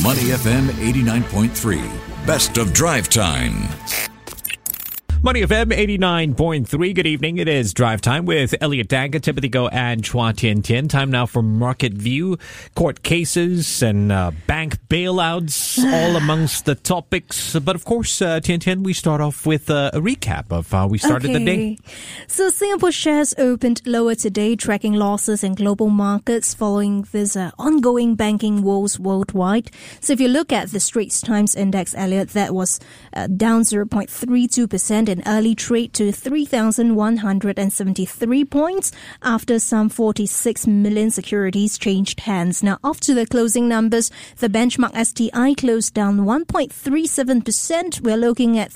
Money FM 89.3. Best of Drive Time. Money FM 89.3. Good evening. It is Drive Time with Elliot Danker, Timothy Go, and Chua Tian Tian. Time now for Market View. Court cases and bank bailouts all amongst the topics. But of course, Tian Tian, we start off with a recap of how we started the day. So Singapore shares opened lower today, tracking losses in global markets following this ongoing banking woes worldwide. So if you look at the Straits Times Index, Elliot, that was down 0.32% in early trade to 3,173 points after some 46 million securities changed hands. Now, after the closing numbers, the benchmark STI closed down 1.37%. We're looking at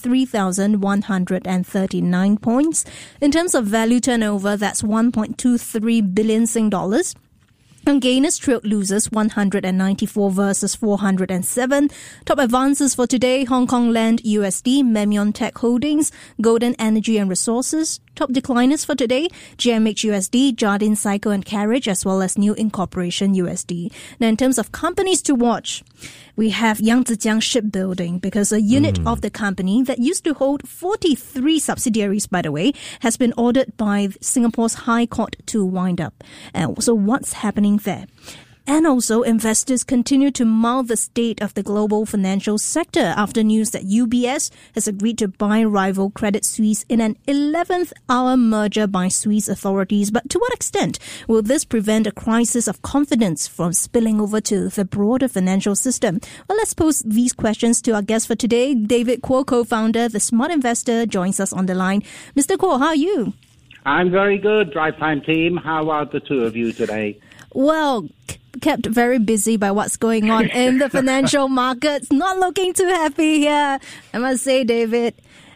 3,139 points. In terms of value turnover, that's 1.23 billion Sing dollars. And gainers trailed losers 194 versus 407. Top advances for today: Hong Kong Land USD, Memion Tech Holdings, Golden Energy and Resources. Top decliners for today: GMH USD, Jardine Cycle and Carriage, as well as New Incorporation USD. Now, in terms of companies to watch, we have Yangzijiang Shipbuilding, because a unit of the company that used to hold 43 subsidiaries, by the way, has been ordered by Singapore's High Court to wind up. So what's happening there? And also, investors continue to mark the state of the global financial sector after news that UBS has agreed to buy rival Credit Suisse in an 11th hour merger by Swiss authorities. But to what extent will this prevent a crisis of confidence from spilling over to the broader financial system? Well, let's pose these questions to our guest for today. David Kuo, co-founder, The Smart Investor, joins us on the line. Mr. Kuo, how are you? I'm very good, Drive Time team. How are the two of you today? Well, kept very busy by what's going on in the financial markets. Not looking too happy here, I must say, David.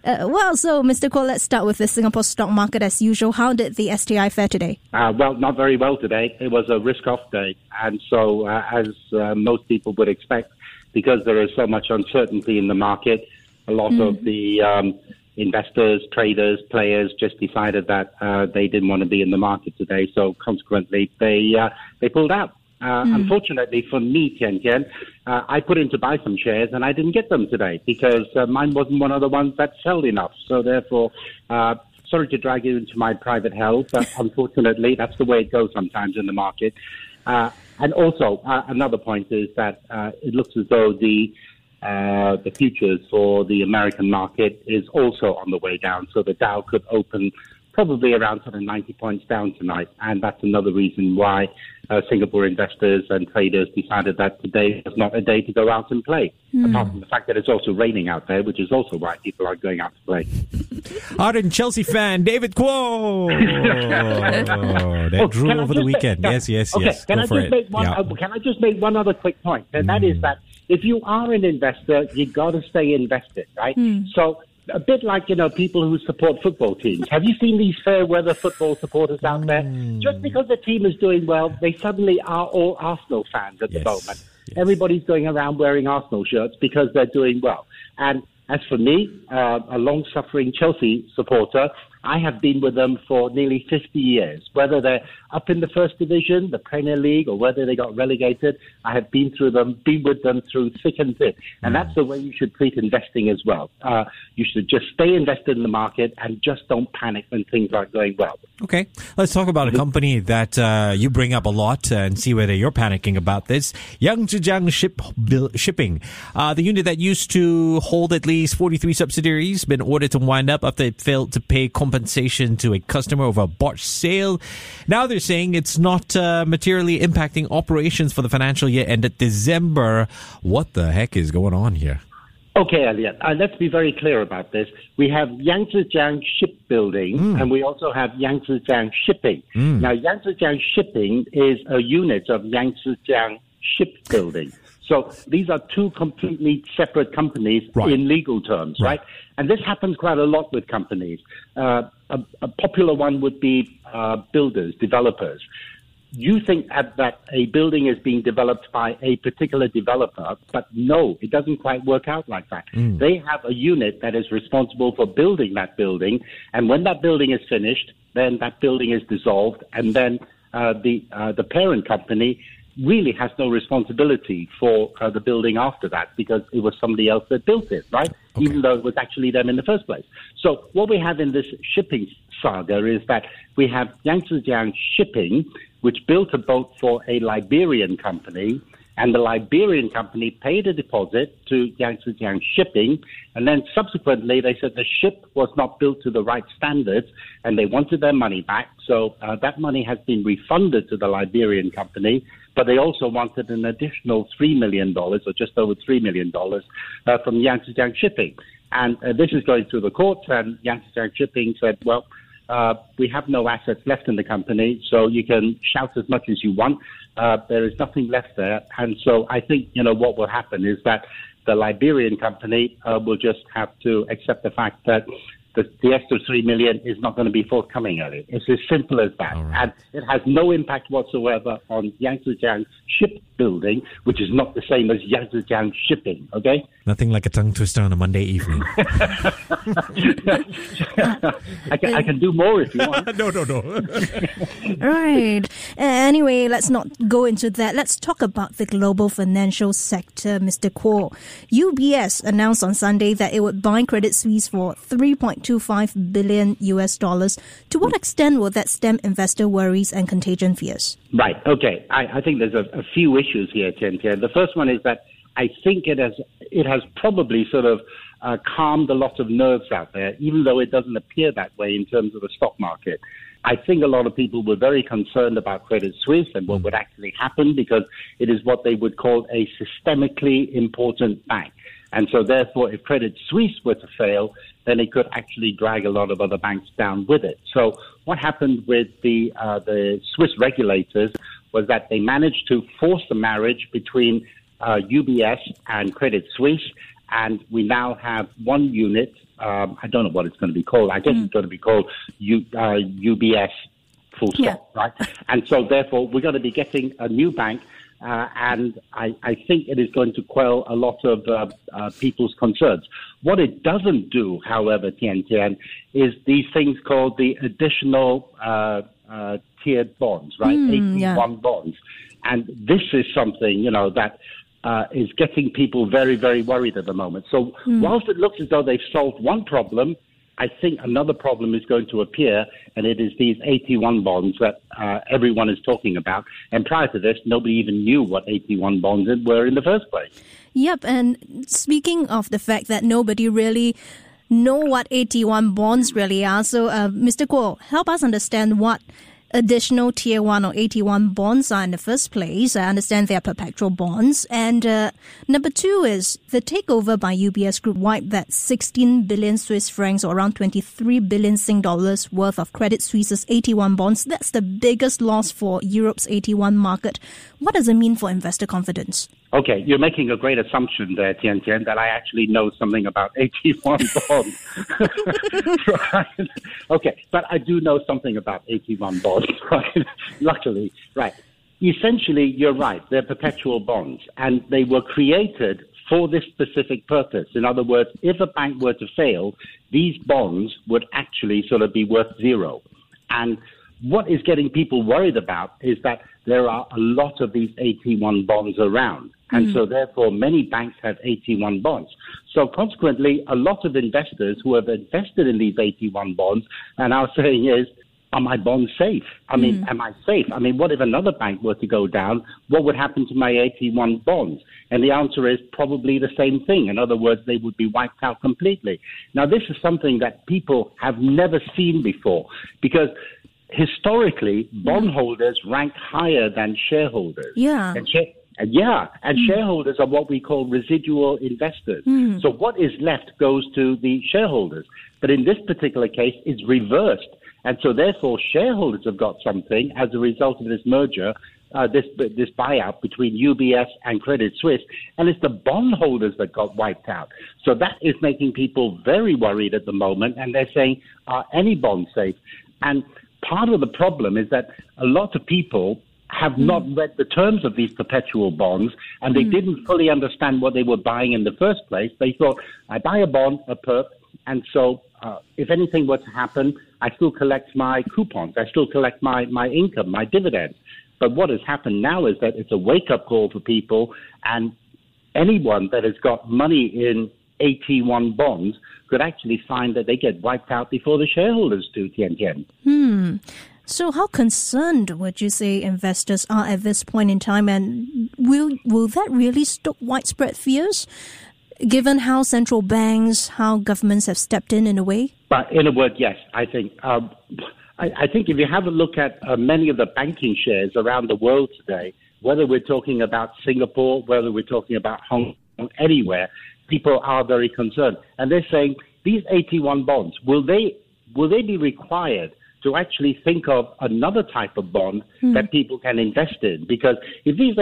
So, Mr. Kuo, let's start with the Singapore stock market as usual. How did the STI fare today? Well, not very well today. It was a risk-off day. And so, as most people would expect, because there is so much uncertainty in the market, a lot of the investors, traders, players just decided that they didn't want to be in the market today. So, consequently, they pulled out. Unfortunately for me, Tian Tian, I put in to buy some shares and I didn't get them today because mine wasn't one of the ones that sold enough. So therefore, sorry to drag you into my private hell, but unfortunately, that's the way it goes sometimes in the market. And also, another point is that it looks as though the futures for the American market is also on the way down. So the Dow could open probably around sort of 90 points down tonight. And that's another reason why Singapore investors and traders decided that today was not a day to go out and play. Apart from the fact that it's also raining out there, which is also why people are going out to play. Ardent Chelsea fan, David Kuo. That drew over the weekend. Yes. Okay. Can I just make one other quick point? And that is that if you are an investor, you got to stay invested, right? So a bit like, people who support football teams. Have you seen these fair weather football supporters out there? Just because the team is doing well, they suddenly are all Arsenal fans at the moment. Yes. Everybody's going around wearing Arsenal shirts because they're doing well. And as for me, a long-suffering Chelsea supporter, I have been with them for nearly 50 years. Whether they're up in the First Division, the Premier League, or whether they got relegated, I have been with them through thick and thin. And that's the way you should treat investing as well. You should just stay invested in the market and just don't panic when things aren't going well. Okay, let's talk about a company that you bring up a lot and see whether you're panicking about this. Yangzijiang Shipping, the unit that used to hold at least 43 subsidiaries, been ordered to wind up after it failed to pay compensation to a customer over a botched sale. Now they're saying it's not materially impacting operations for the financial year ended December. What the heck is going on here? Okay, Elliot, let's be very clear about this. We have Yangzijiang Shipbuilding and we also have Yangzijiang Shipping. Now, Yangzijiang Shipping is a unit of Yangzijiang Shipbuilding. So these are two completely separate companies in legal terms, right? And this happens quite a lot with companies. A popular one would be builders, developers. You think that a building is being developed by a particular developer, but no, it doesn't quite work out like that. They have a unit that is responsible for building that building, and when that building is finished, then that building is dissolved, and then the parent company really has no responsibility for the building after that because it was somebody else that built it, right? Okay. Even though it was actually them in the first place. So what we have in this shipping saga is that we have Yangzijiang Shipping, which built a boat for a Liberian company, and the Liberian company paid a deposit to Yangzijiang Shipping, and then subsequently they said the ship was not built to the right standards, and they wanted their money back. So that money has been refunded to the Liberian company, but they also wanted an additional $3 million, or just over $3 million, from Yangzijiang Shipping. And this is going through the courts, and Yangzijiang Shipping said, well, we have no assets left in the company, so you can shout as much as you want. There is nothing left there. And so I think, what will happen is that the Liberian company will just have to accept the fact that the extra $3 million is not going to be forthcoming at it. It's as simple as that. Right. And it has no impact whatsoever on Yangzijiang Shipbuilding, which is not the same as Yangzijiang Shipping, okay? Nothing like a tongue twister on a Monday evening. I can do more if you want. No. Right. Anyway, let's not go into that. Let's talk about the global financial sector, Mr. Kuo. UBS announced on Sunday that it would buy Credit Suisse for $3.25 billion US. To what extent will that stem investor worries and contagion fears? Right. Okay. I think there's a few issues here, Tian Tian. The first one is that I think it has probably sort of calmed a lot of nerves out there, even though it doesn't appear that way in terms of the stock market. I think a lot of people were very concerned about Credit Suisse and what would actually happen because it is what they would call a systemically important bank. And so therefore, if Credit Suisse were to fail, then it could actually drag a lot of other banks down with it. So what happened with the Swiss regulators was that they managed to force the marriage between UBS and Credit Suisse, and we now have one unit. I don't know what it's going to be called. I guess it's going to be called UBS full stop, right? And so therefore, we're going to be getting a new bank, and I think it is going to quell a lot of people's concerns. What it doesn't do, however, Tian Tian, is these things called the additional tiered bonds, right? 81 bonds. And this is something, that is getting people very, very worried at the moment. So whilst it looks as though they've solved one problem, I think another problem is going to appear, and it is these AT1 bonds that everyone is talking about. And prior to this, nobody even knew what AT1 bonds were in the first place. Yep, and speaking of the fact that nobody really know what AT1 bonds really are, so Mr. Kuo, help us understand what additional Tier 1 or AT1 bonds are in the first place. I understand they are perpetual bonds. And number two is the takeover by UBS Group wiped that 16 billion Swiss francs or around 23 billion Sing dollars worth of Credit Suisse's AT1 bonds. That's the biggest loss for Europe's AT1 market. What does it mean for investor confidence? Okay, you're making a great assumption there, Tian Tian, that I actually know something about AT1 bonds. Right? Okay, but I do know something about AT1 bonds, right? Luckily, right. Essentially, you're right. They're perpetual bonds, and they were created for this specific purpose. In other words, if a bank were to fail, these bonds would actually sort of be worth zero. And what is getting people worried about is that there are a lot of these AT1 bonds around. And so, therefore, many banks have AT1 bonds. So, consequently, a lot of investors who have invested in these AT1 bonds are now saying is, are my bonds safe? I mean, am I safe? I mean, what if another bank were to go down? What would happen to my AT1 bonds? And the answer is probably the same thing. In other words, they would be wiped out completely. Now, this is something that people have never seen before because historically, bondholders rank higher than shareholders. Yeah. And shareholders are what we call residual investors. So what is left goes to the shareholders. But in this particular case, it's reversed. And so therefore, shareholders have got something as a result of this merger, this buyout between UBS and Credit Suisse. And it's the bondholders that got wiped out. So that is making people very worried at the moment. And they're saying, are any bonds safe? And part of the problem is that a lot of people have not read the terms of these perpetual bonds, and they didn't fully understand what they were buying in the first place. They thought, I buy a bond, a perp, and so if anything were to happen, I still collect my coupons. I still collect my income, my dividends. But what has happened now is that it's a wake-up call for people, and anyone that has got money in AT1 bonds could actually find that they get wiped out before the shareholders do, Tian Tian. So how concerned would you say investors are at this point in time, and will that really stoke widespread fears, given how central banks, how governments have stepped in a way? But in a word, yes, I think. I think if you have a look at many of the banking shares around the world today, whether we're talking about Singapore, whether we're talking about Hong Kong, anywhere, people are very concerned. And they're saying, these AT1 bonds, will they be required to actually think of another type of bond that people can invest in? Because if these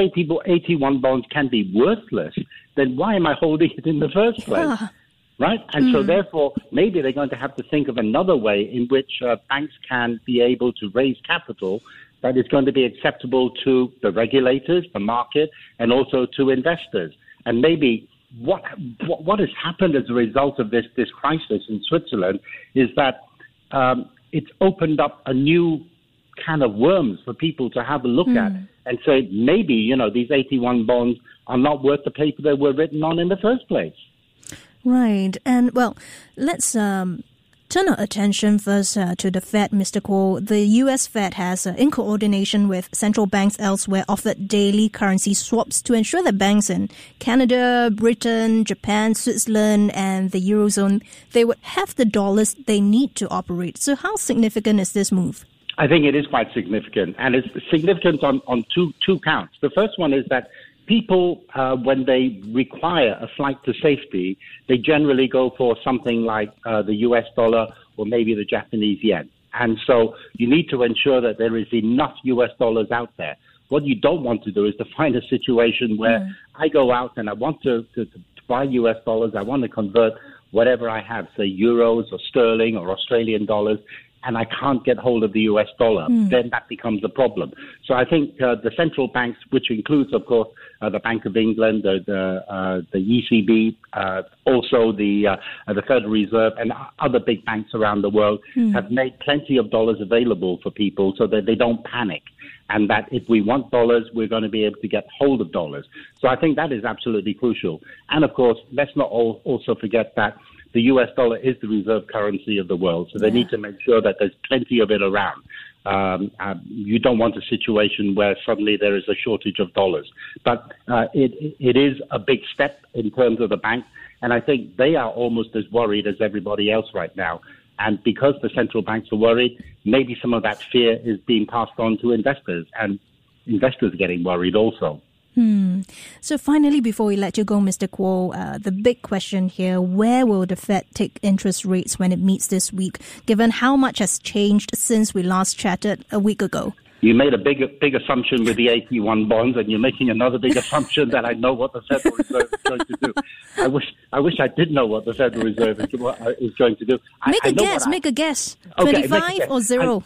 AT1 bonds can be worthless, then why am I holding it in the first place? Yeah. Right? And so therefore, maybe they're going to have to think of another way in which banks can be able to raise capital that is going to be acceptable to the regulators, the market, and also to investors. And maybe what has happened as a result of this crisis in Switzerland is that it's opened up a new can of worms for people to have a look at and say, maybe, these AT1 bonds are not worth the paper they were written on in the first place. Right. And, well, let's turn our attention first to the Fed, Mr. Kuo. The U.S. Fed has, in coordination with central banks elsewhere, offered daily currency swaps to ensure that banks in Canada, Britain, Japan, Switzerland, and the Eurozone, they would have the dollars they need to operate. So how significant is this move? I think it is quite significant, and it's significant on two counts. The first one is that people, when they require a flight to safety, they generally go for something like the US dollar or maybe the Japanese yen. And so you need to ensure that there is enough US dollars out there. What you don't want to do is to find a situation where I go out and I want to buy US dollars, I want to convert whatever I have, say euros or sterling or Australian dollars, and I can't get hold of the US dollar, then that becomes a problem. So I think the central banks, which includes, of course, the Bank of England, the ECB, also the Federal Reserve, and other big banks around the world, have made plenty of dollars available for people so that they don't panic. And that if we want dollars, we're going to be able to get hold of dollars. So I think that is absolutely crucial. And of course, let's not also forget that the US dollar is the reserve currency of the world. So they need to make sure that there's plenty of it around. You don't want a situation where suddenly there is a shortage of dollars. But it is a big step in terms of the bank. And I think they are almost as worried as everybody else right now. And because the central banks are worried, maybe some of that fear is being passed on to investors, and investors are getting worried also. So finally, before we let you go, Mr. Kuo, the big question here, where will the Fed take interest rates when it meets this week, given how much has changed since we last chatted a week ago? You made a big assumption with the AT1 bonds, and you're making another big assumption that I know what the Federal Reserve is going to do. I wish I did know what the Federal Reserve is going to do. Make a guess. 25 or 0?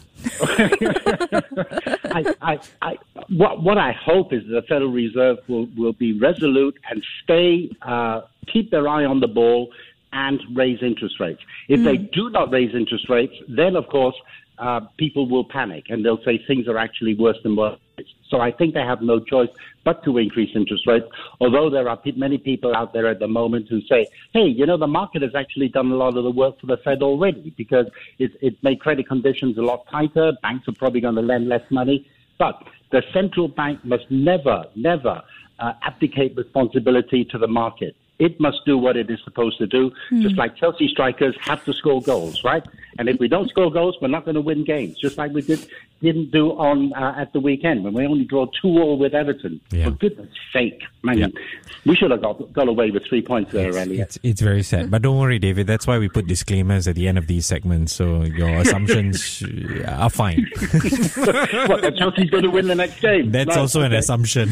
What I hope is the Federal Reserve will be resolute and keep their eye on the ball and raise interest rates. If they do not raise interest rates, then of course people will panic and they'll say things are actually worse than what it is. So I think they have no choice but to increase interest rates, although there are many people out there at the moment who say, hey, the market has actually done a lot of the work for the Fed already because it made credit conditions a lot tighter. Banks are probably going to lend less money. But the central bank must never abdicate responsibility to the market. It must do what it is supposed to do, just like Chelsea strikers have to score goals, right? And if we don't score goals, we're not going to win games, just like we didn't do at the weekend when we only draw 2-2 with Everton. Yeah. For goodness sake, man, we should have got away with 3 points there, Elliot. It's very sad. But don't worry, David, that's why we put disclaimers at the end of these segments, so your assumptions are fine. What, that Chelsea's going to win the next game? That's also an assumption.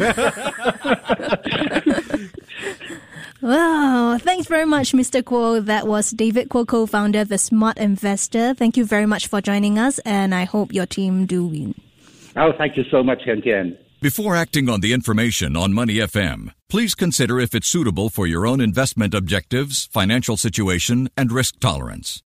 Wow, thanks very much, Mr. Kuo. That was David Kuo, co-founder of The Smart Investor. Thank you very much for joining us, and I hope your team do win. Oh, thank you so much, Tian Tian. Before acting on the information on Money FM, please consider if it's suitable for your own investment objectives, financial situation, and risk tolerance.